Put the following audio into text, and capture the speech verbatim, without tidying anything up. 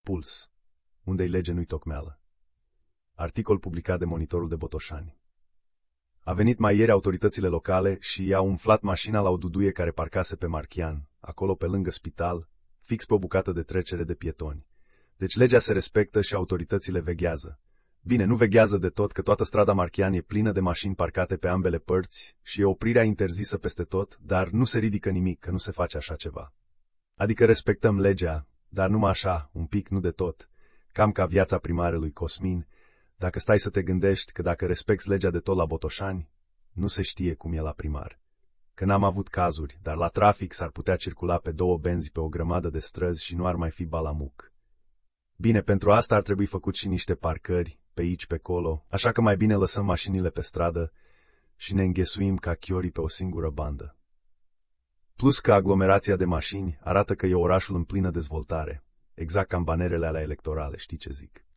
Puls. Unde-i lege, nu-i tocmeală. Articol publicat de Monitorul de Botoșani. A venit mai ieri autoritățile locale și i-au umflat mașina la o duduie care parcase pe Marchian, acolo pe lângă spital, fix pe o bucată de trecere de pietoni. Deci legea se respectă și autoritățile veghează. Bine, nu veghează de tot, că toată strada Marchian e plină de mașini parcate pe ambele părți și e oprirea interzisă peste tot, dar nu se ridică nimic, că nu se face așa ceva. Adică respectăm legea, dar numai așa, un pic, nu de tot, cam ca viața primarului Cosmin, dacă stai să te gândești că dacă respecti legea de tot la Botoșani, nu se știe cum e la primar. Că n-am avut cazuri, dar la trafic s-ar putea circula pe două benzi pe o grămadă de străzi și nu ar mai fi balamuc. Bine, pentru asta ar trebui făcut și niște parcări, pe aici, pe acolo, așa că mai bine lăsăm mașinile pe stradă și ne înghesuim ca chiorii pe o singură bandă. Plus că aglomerația de mașini arată că e orașul în plină dezvoltare, exact ca în banerele alea electorale, știi ce zic.